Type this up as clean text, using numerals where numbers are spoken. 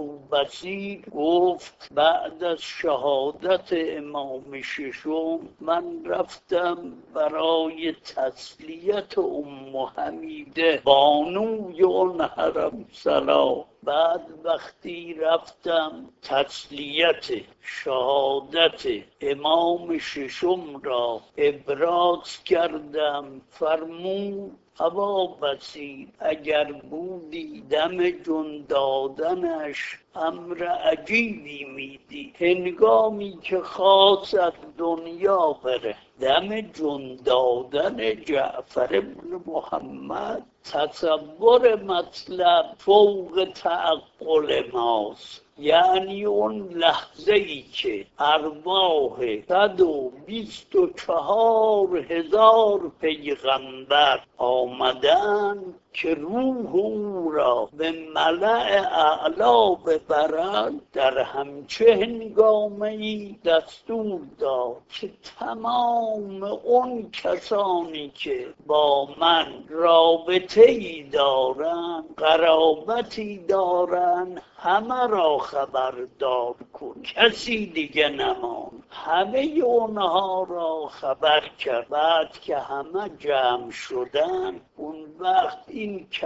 ابوبصیر گفت بعد از شهادت امام ششم من رفتم برای تسلیت ام حمیده بانوی آن حرم سلام. بعد وقتی رفتم تسلیت شهادت امام ششم را ابراز کردم، فرمود ابابصیر اگر بودی دم جون دادنش امر عجیبی میدی. هنگامی که خواست از دنیا بره دم جون دادن جعفر ابن محمد تصور مطلب فوق تعقل ماست. یعنی اون لحظه ای که ارواح 124,000 پیغمبر آمدن که روح او را به ملأ اعلا ببرند، در همچه هنگامه‌ای دستور داد که تمام اون کسانی که با من رابطه‌ای دارند، قرابتی دارند، همه را خبردار کن، کسی دیگه نمان. همه اونها را خبر کرد. بعد که همه جمع شدن اون وقت این